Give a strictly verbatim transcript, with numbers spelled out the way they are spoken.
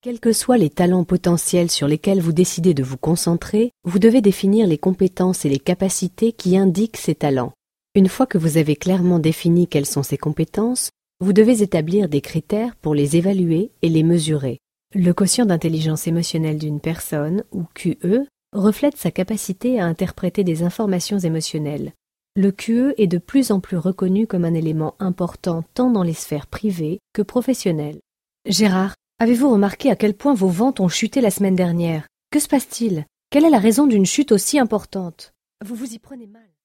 Quels que soient les talents potentiels sur lesquels vous décidez de vous concentrer, vous devez définir les compétences et les capacités qui indiquent ces talents. Une fois que vous avez clairement défini quelles sont ces compétences, vous devez établir des critères pour les évaluer et les mesurer. Le quotient d'intelligence émotionnelle d'une personne, ou Q E, reflète sa capacité à interpréter des informations émotionnelles. Le Q E est de plus en plus reconnu comme un élément important tant dans les sphères privées que professionnelles. Gérard, avez-vous remarqué à quel point vos ventes ont chuté la semaine dernière? Que se passe-t-il? Quelle est la raison d'une chute aussi importante? Vous vous y prenez mal.